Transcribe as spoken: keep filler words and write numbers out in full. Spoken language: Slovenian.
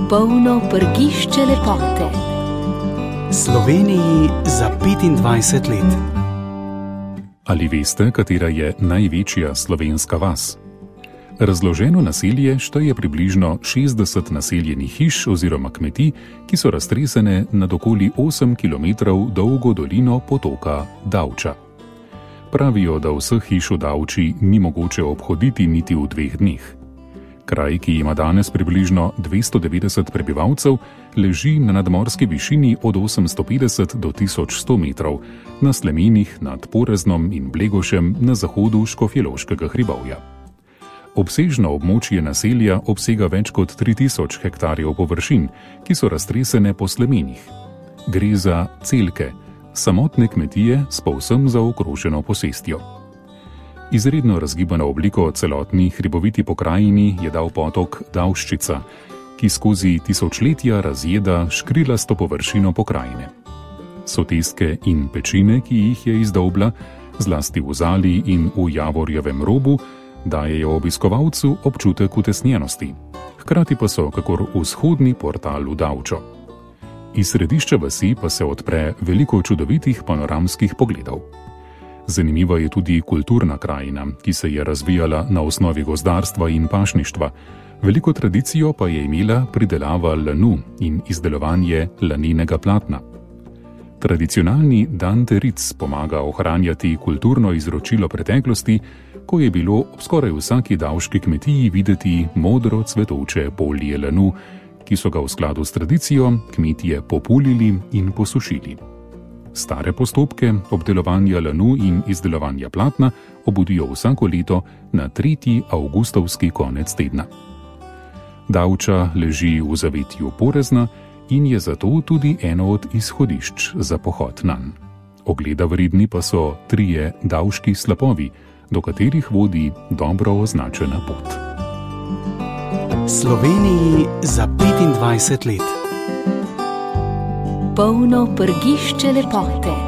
Polno prgišče lepote. Sloveniji za petindvajset let. Ali veste, katera je največja slovenska vas? Razloženo naselje šteje približno šestdeset naseljenih hiš oziroma kmetij, ki so raztresene nad okoli osem kilometrov dolgo dolino potoka Davča. Pravijo, da vseh hiš v Davči ni mogoče obhoditi niti v dveh dneh. Kraj, ki ima danes približno dvesto devetdeset prebivalcev, leži na nadmorski višini od osemsto petdeset do tisoč sto metrov, na slemenih nad Poreznom in Blegošem na zahodu Škofjeloškega hribovja. Obsežno območje naselja obsega več kot tri tisoč hektarjev površin, ki so raztresene po slemenih. Gre za celke, samotne kmetije s povsem zaokroženo posestjo. Izredno razgibano obliko celotni hriboviti pokrajini je dal potok Davščica, ki skozi tisočletja razjeda škrilasto površino pokrajine. Sotestke in pečine, ki jih je izdolbla, zlasti v Zali in v Javorjevem robu, dajejo obiskovalcu občutek utesnjenosti, hkrati pa so kakor vzhodni portal v Davčo. Iz središča vasi pa se odpre veliko čudovitih panoramskih pogledov. Zanimiva je tudi kulturna krajina, ki se je razvijala na osnovi gozdarstva in pašništva. Veliko tradicijo pa je imela pridelava lanu in izdelovanje lanenega platna. Tradicionalni dan teric pomaga ohranjati kulturno izročilo preteklosti, ko je bilo ob skoraj vsaki davški kmetiji videti modro cvetoče polje lanu, ki so ga v skladu s tradicijo kmetije populili in posušili. Stare postopke obdelovanja lanu in izdelovanja platna obudijo vsako leto na tretji avgustovski konec tedna. Davča leži v zavetju Porezna in je zato tudi eno od izhodišč za pohod nanj. Ogleda vredni pa so trije davški slapovi, do katerih vodi dobro označena pot. Sloveniji za petindvajset let. Polno prgišče lepote.